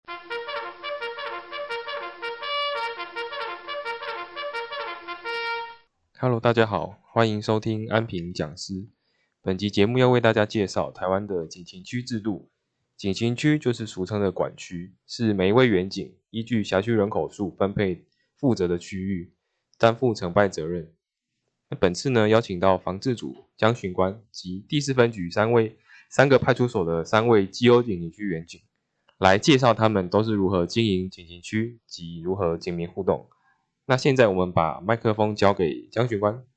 Hello， 大家好，欢迎收听安平讲师。本集节目要为大家介绍台湾的警情区制度。警情区就是俗称的管区，是每一位员警依据辖区人口数分配负责的区域，担负承办责任。那本次呢，邀请到防治组江巡官及第4分局三个派出所的3位绩优警情区员警，来介绍他们都是如何经营警情区及如何警民互动。那现在我们把麦克风交给江巡官。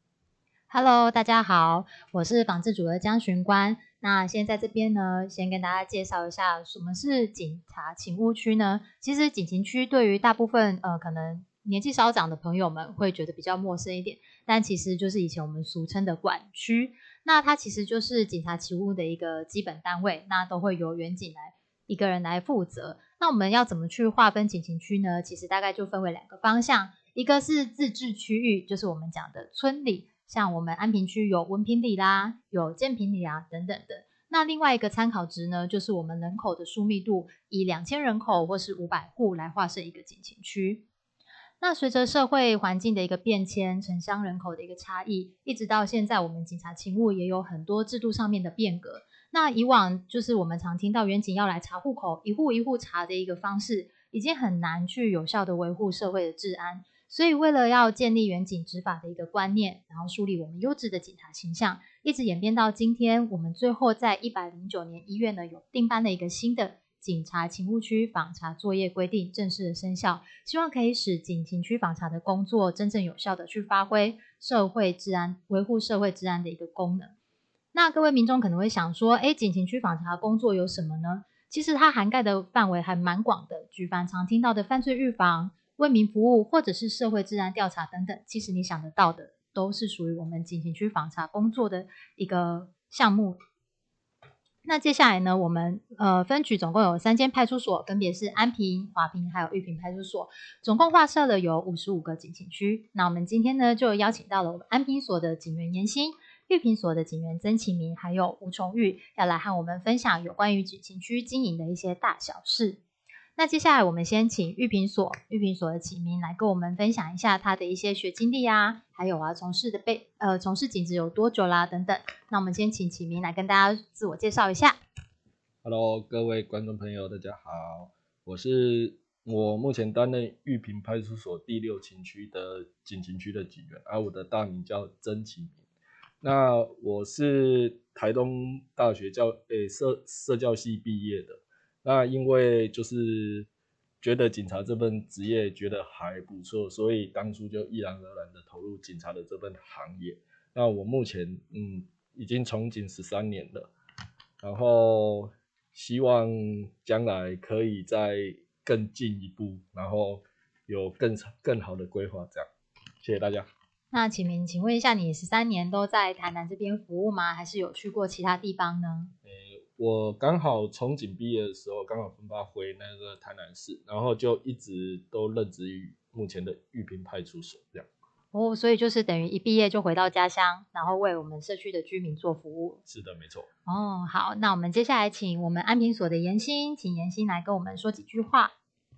Hello， 大家好，我是防治组的江巡官。那现在这边呢，先跟大家介绍一下什么是警察勤务区呢？其实警情区对于大部分可能年纪稍长的朋友们会觉得比较陌生一点，但其实就是以前我们俗称的管区。那它其实就是警察勤务的一个基本单位，那都会由员警一个人来负责。那我们要怎么去划分警情区呢？其实大概就分为2个方向，一个是自治区域，就是我们讲的村里。像我们安平区有文平里啦，有建平里啊等等的。那另外一个参考值呢，就是我们人口的疏密度，以2000人口或是500户来划设一个警情区。那随着社会环境的一个变迁，城乡人口的一个差异，一直到现在我们警察勤务也有很多制度上面的变革。那以往就是我们常听到员警要来查户口，一户一户查的一个方式，已经很难去有效的维护社会的治安。所以为了要建立员警执法的一个观念，然后树立我们优质的警察形象，一直演变到今天，我们最后在109年1月呢，有订颁了一个新的警察勤务区访查作业规定正式的生效，希望可以使警情区访查的工作真正有效的去发挥社会治安、维护社会治安的一个功能。那各位民众可能会想说，警情区访查工作有什么呢？其实它涵盖的范围还蛮广的，举凡常听到的犯罪预防、为民服务或者是社会治安调查等等，其实你想得到的都是属于我们警情区访查工作的一个项目。那接下来呢，我们分局总共有3间派出所，分别是安平、华平还有玉平派出所，总共划设了有55个警情区。那我们今天呢，就邀请到了我们安平所的警员严欣、玉平所的警员曾启明还有吴崇玉，要来和我们分享有关于警情区经营的一些大小事。那接下来我们先请玉平所的启明来跟我们分享一下他的一些学经历啊，还有从事警职有多久啦等等。那我们先请启明来跟大家自我介绍一下。 Hello， 各位观众朋友，大家好，我目前担任玉平派出所第6勤区的警情区的警员，我的大名叫曾启明。那我是台东大学社教系毕业的。那因为就是觉得警察这份职业觉得还不错，所以当初就毅然而然的投入警察的这份行业。那我目前已经从警13年了，然后希望将来可以再更进一步，然后有更好的规划，这样。谢谢大家。 那启明，请问一下，你13年都在台南这边服务吗？还是有去过其他地方呢？ 我刚好从警毕业的时候，刚好分发回那个台南市，然后就一直都任职于目前的玉平派出所这样。 所以就是等于一毕业就回到家乡，然后为我们社区的居民做服务。 是的，没错。 好，那我们接下来请我们安平所的严欣，请严欣来跟我们说几句话。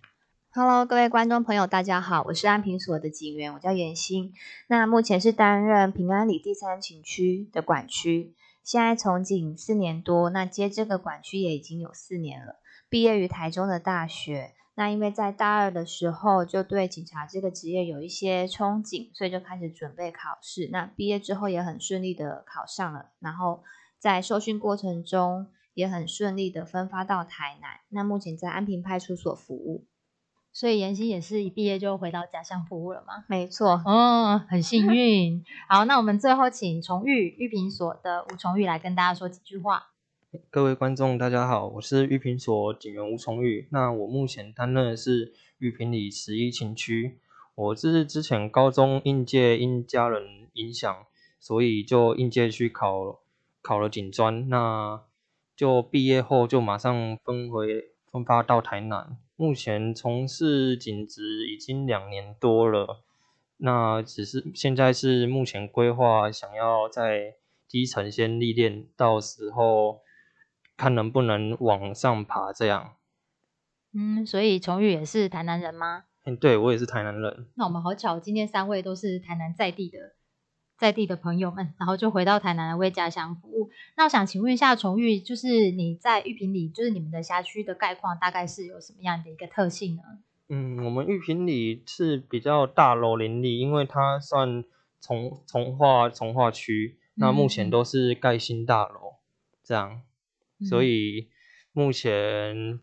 Hello， 各位观众朋友，大家好，我是安平所的警员，我叫严欣。那目前是担任平安里第3警区的管区，现在从警4年多，那接这个管区也已经有4年了。毕业于台中的大学，那因为在大2的时候就对警察这个职业有一些憧憬，所以就开始准备考试。那毕业之后也很顺利的考上了，然后在受训过程中也很顺利的分发到台南。那目前在安平派出所服务。 所以严欣也是一毕业就回到家乡服务了吗？ 没错。 很幸运。好，那我们最后请玉平所的吴崇玉来跟大家说几句话。 各位观众大家好，我是玉平所警员吴崇玉。那我目前担任的是玉平里11勤区。我是之前高中应届因家人影响，所以就应届去考了警专，那就毕业后就马上分发到台南。目前从事警职已经2年多了，那只是现在是目前规划想要在基层先历练，到时候看能不能往上爬这样。 所以崇玉也是台南人吗？ 对，我也是台南人。 那我们好巧，今天3位都是台南在地的朋友们，然后就回到台南来为家乡服务。那我想请问一下崇玉，就是你在玉屏里，就是你们的辖区的概况大概是有什么样的一个特性呢？ 我们玉屏里是比较大楼林立，因为它算从化区，那目前都是盖新大楼这样，所以目前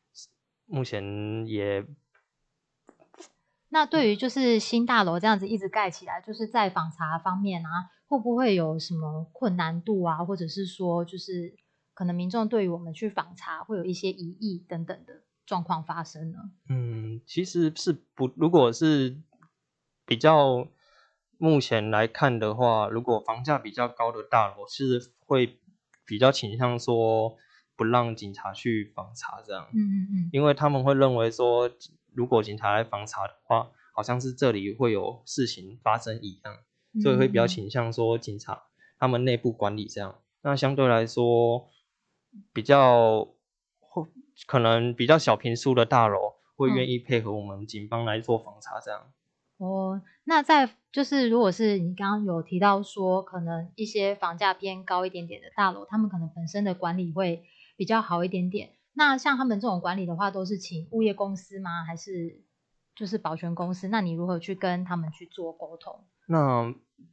也。 那对于就是新大楼这样子一直盖起来，就是在访查方面啊，会不会有什么困难度啊，或者是说就是可能民众对于我们去访查会有一些疑义等等的状况发生呢？ 其实是不，如果是比较目前来看的话，如果房价比较高的大楼是会比较倾向说不让警察去访查这样，因为他们会认为说，如果警察来访查的话，好像是这里会有事情发生一样，所以会比较倾向说警察他们内部管理这样。那相对来说，可能比较小坪数的大楼会愿意配合我们警方来做访查这样。 那在就是如果是你刚刚有提到说，可能一些房价偏高一点点的大楼，他们可能本身的管理会比较好一点点。那像他们这种管理的话，都是请物业公司吗？还是就是保全公司？那你如何去跟他们去做沟通？ 那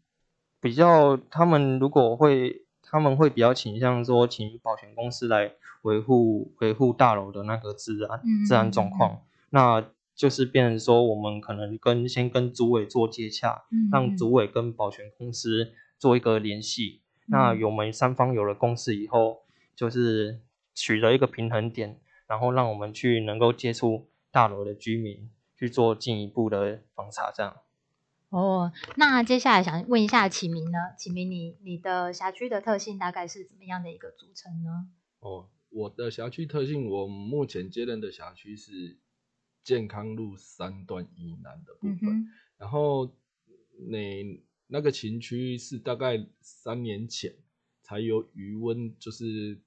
他们会比较倾向说，请保全公司来维护大楼的那个治安状况。那就是变成说，我们可能先跟主委做接洽，让主委跟保全公司做一个联系。那我们3方有了共识以后，就是取得一个平衡点，然后让我们去能够接触大楼的居民，去做进一步的访查这样。 那接下来想问一下启明呢？启明你的辖区的特性大概是怎么样的一个组成呢？ 我的辖区特性，我目前接任的辖区是健康路3段以南的部分，然后那个情区是大概3年前才有余温，就是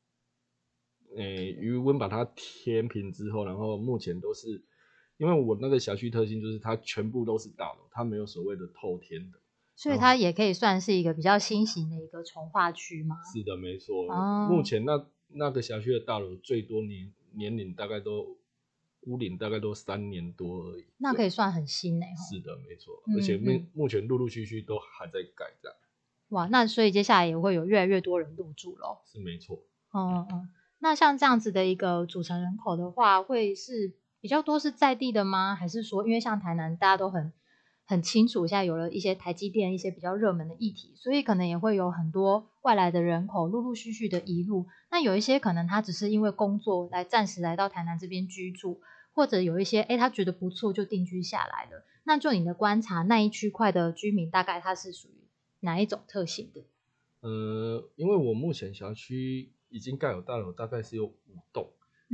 余温把它填平之后，然后目前都是因为我那个辖区特性就是它全部都是大楼，它没有所谓的透天的， 所以它也可以算是一个比较新型的一个重划区吗？ 是的，没错。目前那个辖区的大楼最多年龄大概都屋龄大概都3年多而已， 那可以算很新是的，没错。而且目前陆陆续续都还在改这样。 哇，那所以接下来也会有越来越多人入住咯。 是没错。 那像这样子的一个组成人口的话，会是比较多是在地的吗？还是说因为像台南大家都很清楚，现在有了一些台积电一些比较热门的议题，所以可能也会有很多外来的人口陆陆续续的移入。那有一些可能他只是因为工作暂时来到台南这边居住，或者有一些他觉得不错就定居下来了。那就你的观察，那一区块的居民大概他是属于哪一种特性的？ 因为我目前辖区已经盖有大楼，大概是有5栋。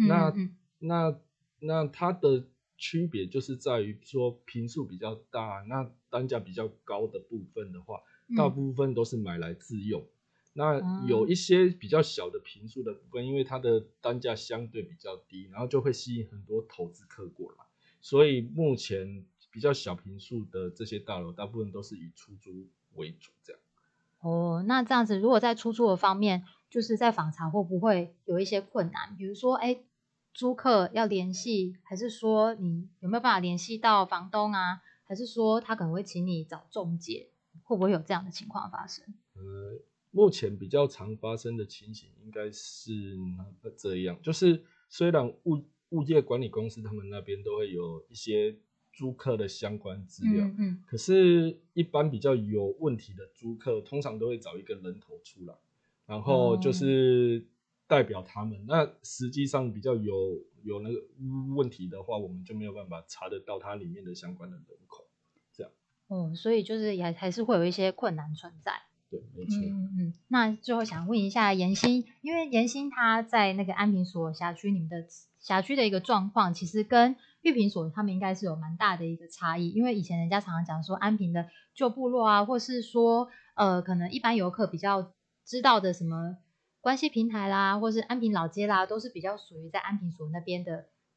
那它的区别就是在于说坪数比较大，那单价比较高的部分的话，大部分都是买来自用。那有一些比较小的坪数的部分，因为它的单价相对比较低，然后就会吸引很多投资客过来，所以目前比较小坪数的这些大楼，大部分都是以出租为主这样。 那这样子，如果在出租的方面，就是在访查会不会有一些困难？比如说，租客要联系，还是说你有没有办法联系到房东啊？还是说他可能会请你找仲介？会不会有这样的情况发生？ 目前比较常发生的情形应该是这样，就是虽然物业管理公司他们那边都会有一些租客的相关资料，可是一般比较有问题的租客，通常都会找一个人头出来，然后就是代表他们。那实际上比较有那个问题的话，我们就没有办法查得到它里面的相关的人口，这样。 所以就是也还是会有一些困难存在。 对，没错。 那最后想问一下妍希，因为妍希他在那个安平所辖区，你们的辖区的一个状况，其实跟玉屏所他们应该是有蛮大的一个差异。因为以前人家常常讲说安平的旧部落啊，或是说可能一般游客比较知道的什么关系平台啦，或是安平老街啦，都是比较属于在安平所那边的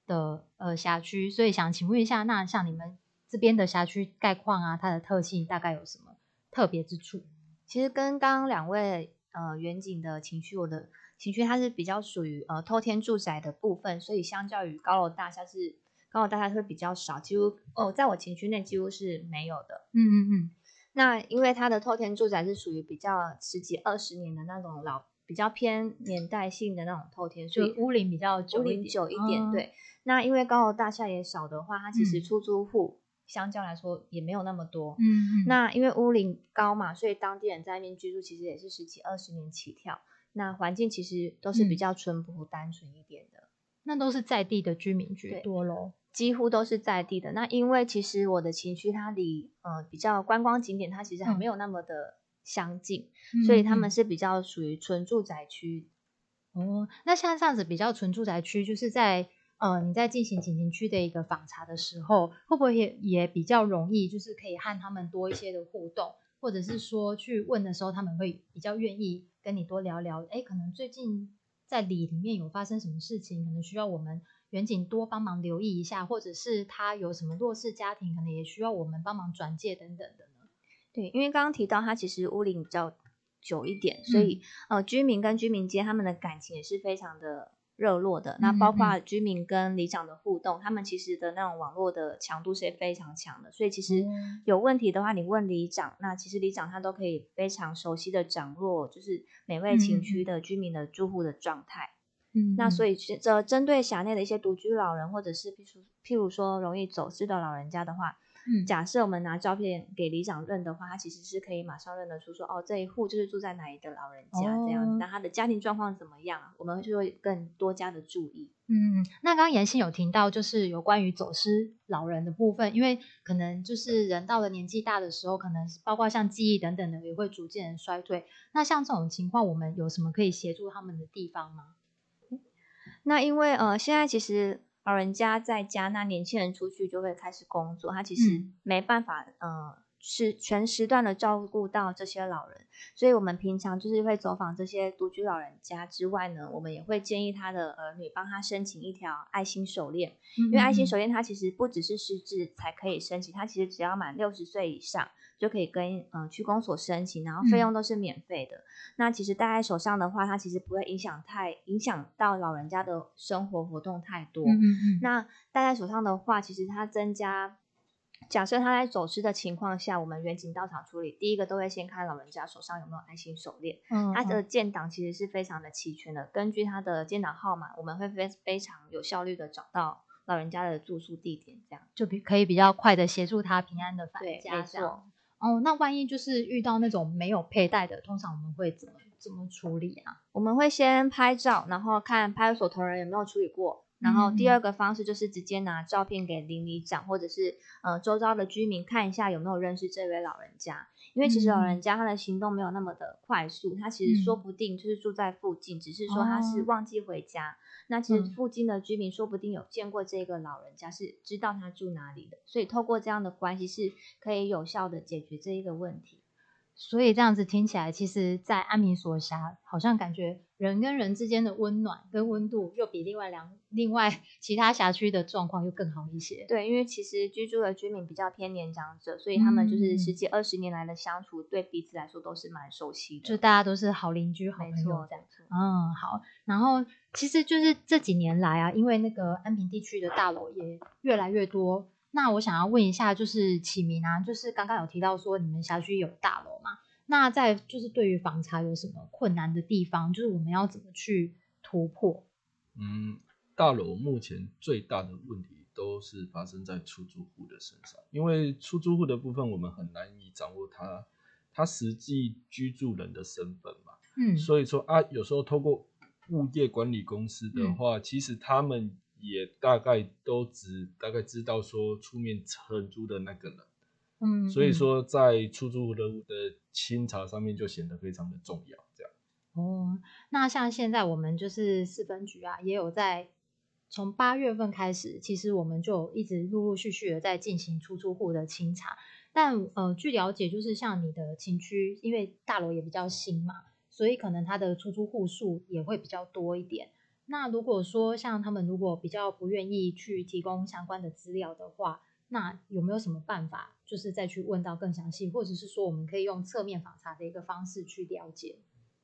的辖区，所以想请问一下，那像你们这边的辖区概况啊，它的特性大概有什么特别之处？ 其实跟刚刚两位远景的情区，我的情区它是比较属于透天住宅的部分，所以相较于高楼大厦会比较少，几乎在我情区内几乎是没有的。那因为它的透天住宅是属于比较10几20年的那种比较偏年代性的那种透天，所以屋龄比较久一点。 对。那因为高楼大厦也少的话，它其实出租户相较来说也没有那么多。那因为屋龄高嘛，所以当地人在那边居住其实也是10几20年起跳。那环境其实都是比较淳朴单纯一点的。 那都是在地的居民居多咯， 几乎都是在地的。那因为其实我的情区它离比较观光景点，它其实还没有那么的相近，所以他们是比较属于纯住宅区。 那像这样子比较纯住宅区，就是在你在进行景区的一个访查的时候，会不会也比较容易，就是可以和他们多一些的互动，或者是说去问的时候，他们会比较愿意跟你多聊聊，可能最近在里面有发生什么事情，可能需要我们远景多帮忙留意一下，或者是他有什么弱势家庭，可能也需要我们帮忙转介等等的呢？ 对，因为刚刚提到他其实屋龄比较久一点，所以居民跟居民间他们的感情也是非常的热络的。那包括居民跟里长的互动，他们其实的那种网络的强度是非常强的，所以其实有问题的话，你问里长，那其实里长他都可以非常熟悉的掌握，就是每位情区的居民的住户的状态。那所以针对辖内的一些独居老人，或者是譬如说容易走失的老人家的话，假设我们拿照片给里长认的话，他其实是可以马上认得出说，这一户就是住在哪里的老人家这样子。那他的家庭状况怎么样，我们就会更多加的注意。 那刚刚妍希有听到就是有关于走失老人的部分，因为可能就是人到了年纪大的时候，可能包括像记忆等等的也会逐渐衰退。那像这种情况，我们有什么可以协助他们的地方吗？ 那因为现在其实老人家在家，那年轻人出去就会开始工作，他其实没办法是全时段的照顾到这些老人，所以我们平常就是会走访这些独居老人家之外呢，我们也会建议他的儿女帮他申请一条爱心手链，因为爱心手链它其实不只是失智才可以申请，它其实只要满60岁以上就可以跟区公所申请，然后费用都是免费的。那其实戴在手上的话，它其实不会影响到老人家的生活活动太多。那戴在手上的话，其实它增加。假设他在走失的情况下，我们远景到场处理，第一个都会先看老人家手上有没有爱心手链，他的建档其实是非常的齐全的，根据他的建档号码，我们会非常有效率的找到老人家的住宿地点，这样就可以比较快的协助他平安的返家。 没错。 那万一就是遇到那种没有佩戴的，通常我们会怎么处理啊？ 我们会先拍照，然后看派出所同仁有没有处理过。然后第二个方式就是直接拿照片给邻里长或者是周遭的居民看一下有没有认识这位老人家，因为其实老人家他的行动没有那么的快速，他其实说不定就是住在附近，只是说他是忘记回家。那其实附近的居民说不定有见过这个老人家，是知道他住哪里的，所以透过这样的关系是可以有效的解决这一个问题。 所以这样子听起来，其实在安平所辖好像感觉人跟人之间的温暖跟温度又比另外其他辖区的状况又更好一些。 对，因为其实居住的居民比较偏年长者，所以他们就是10几20年来的相处，对彼此来说都是蛮熟悉的， 就大家都是好邻居好朋友这样。好。然后其实就是这几年来啊，因为那个安平地区的大楼也越来越多，那我想要问一下，就是启明啊，就是刚刚有提到说你们辖区有大楼嘛？那在就是对于访查有什么困难的地方，就是我们要怎么去突破？ 大楼目前最大的问题都是发生在出租户的身上，因为出租户的部分我们很难以掌握他实际居住人的身份嘛。所以说有时候透过物业管理公司的话，其实他们也大概知道说出面承租的那个人，所以说在出租人物的清查上面就显得非常的重要，这样。 那像现在我们就是4分局啊，也有在从8月份开始，其实我们就一直陆陆续续的在进行出租户的清查。但据了解，就是像你的情区，因为大楼也比较新嘛，所以可能它的出租户数也会比较多一点。 那如果说像他们如果比较不愿意去提供相关的资料的话，那有没有什么办法，就是再去问到更详细，或者是说我们可以用侧面访查的一个方式去了解？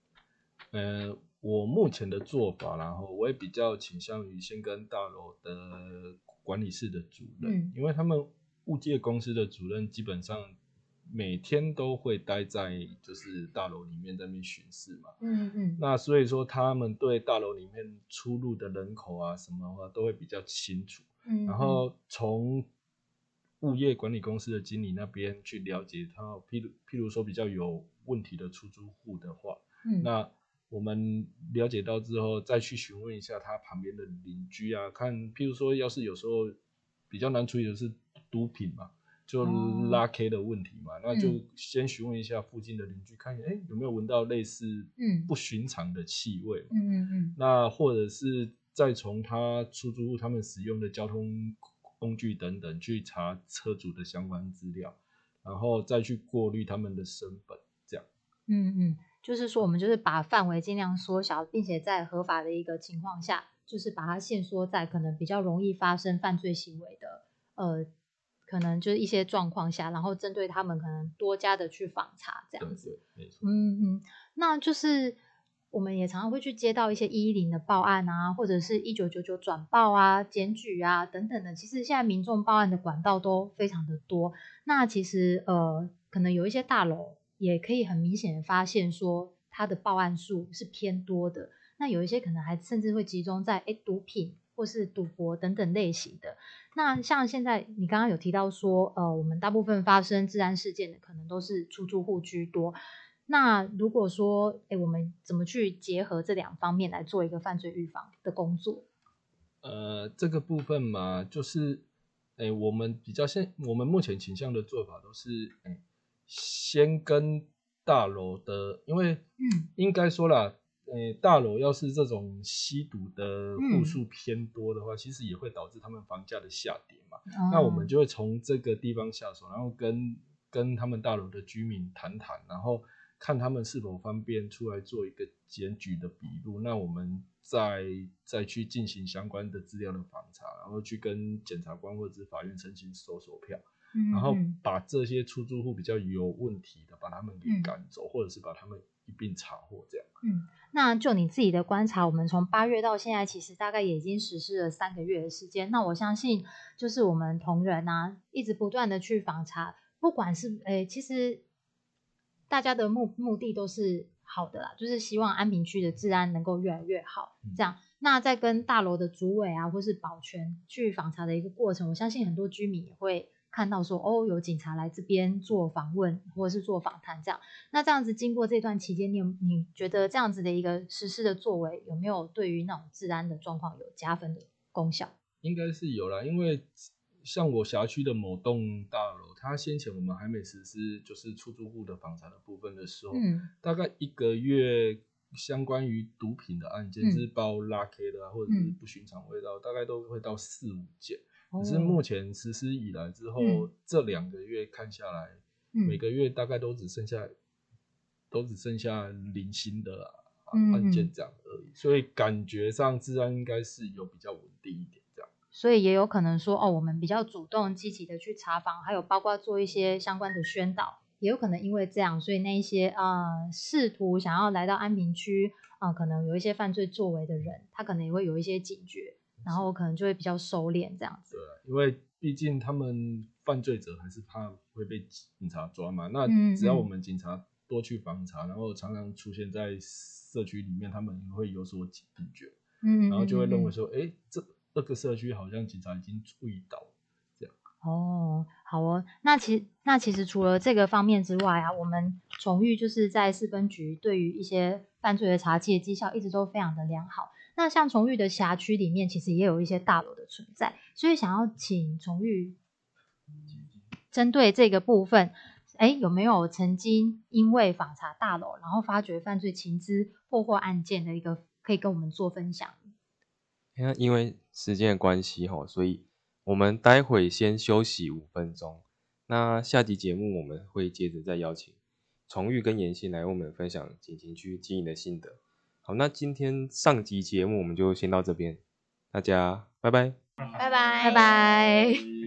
我目前的做法，然后我也比较倾向于先跟大楼的管理室的主任，因为他们物业公司的主任基本上每天都会待在就是大楼里面在那边巡视嘛，那所以说他们对大楼里面出入的人口啊什么的话都会比较清楚，然后从物业管理公司的经理那边去了解他，譬如说比较有问题的出租户的话，那我们了解到之后，再去询问一下他旁边的邻居啊，看，譬如说，要是有时候比较难处理的是毒品嘛，就拉 K 的问题嘛，那就先询问一下附近的邻居，看有没有闻到类似不寻常的气味嘛，那或者是再从他出租户他们使用的交通工具等等去查车主的相关资料，然后再去过滤他们的身份，这样。 就是说我们就是把范围尽量缩小，并且在合法的一个情况下，就是把它限缩在可能比较容易发生犯罪行为的可能就是一些状况下，然后针对他们可能多加的去访查这样子。 对，没错。 那就是我们也常常会去接到一些110的报案啊，或者是1999转报啊、检举啊等等的。其实现在民众报案的管道都非常的多。那其实可能有一些大楼也可以很明显的发现说它的报案数是偏多的。那有一些可能还甚至会集中在毒品或是赌博等等类型的。那像现在你刚刚有提到说我们大部分发生治安事件的可能都是出租户居多。那如果说我们怎么去结合这两方面来做一个犯罪预防的工作？ 这个部分嘛，就是我们目前倾向的做法都是先跟大楼的，因为应该说啦，大楼要是这种吸毒的户数偏多的话，其实也会导致他们房价的下跌嘛。那我们就会从这个地方下手，然后跟他们大楼的居民谈谈，然后看他们是否方便出来做一个检举的笔录，那我们再去进行相关的资料的访查，然后去跟检察官或者是法院申请搜索票，然后把这些出租户比较有问题的，把他们给赶走，或者是把他们一并查获这样。 那就你自己的观察，我们从8月到现在，其实大概也已经实施了3个月的时间。那我相信，就是我们同仁啊，一直不断的去访查，不管是其实大家的目的都是好的啦，就是希望安平区的治安能够越来越好。这样，那在跟大楼的主委啊，或是保全去访查的一个过程，我相信很多居民也会看到说，有警察来这边做访问或者是做访谈这样。那这样子经过这段期间，你觉得这样子的一个实施的作为，有没有对于那种治安的状况有加分的功效？ 应该是有啦，因为像我辖区的某栋大楼，它先前我们还没实施就是出租户的访查的部分的时候，大概1个月相关于毒品的案件，就是包拉 K 的或者是不寻常味道，大概都会到4、5件。可是目前实施以来之后，这2个月看下来，每个月大概都只剩下零星的案件这样而已，所以感觉上治安应该是有比较稳定一点这样。 所以也有可能说我们比较主动积极的去查访，还有包括做一些相关的宣导，也有可能因为这样，所以那一些试图想要来到安平区可能有一些犯罪作为的人，他可能也会有一些警觉，然后可能就会比较收敛这样子。 对，因为毕竟他们犯罪者还是怕会被警察抓嘛，那只要我们警察多去访查，然后常常出现在社区里面，他们也会有所警觉，然后就会认为说，这个社区好像警察已经注意到这样。 好哦，那其实除了这个方面之外啊，我们崇玉就是在4分局对于一些犯罪的查缉的绩效一直都非常的良好。那像崇玉的辖区里面，其实也有一些大楼的存在，所以想要请崇玉针对这个部分，有没有曾经因为访查大楼，然后发觉犯罪情资破获案件的一个可以跟我们做分享？ 因为时间的关系所以我们待会先休息5分钟。那下集节目我们会接着再邀请崇玉跟妍希来为我们分享警情区经营的心得。 好，那今天上集节目我们就先到这边，大家拜拜。 拜拜， 拜拜。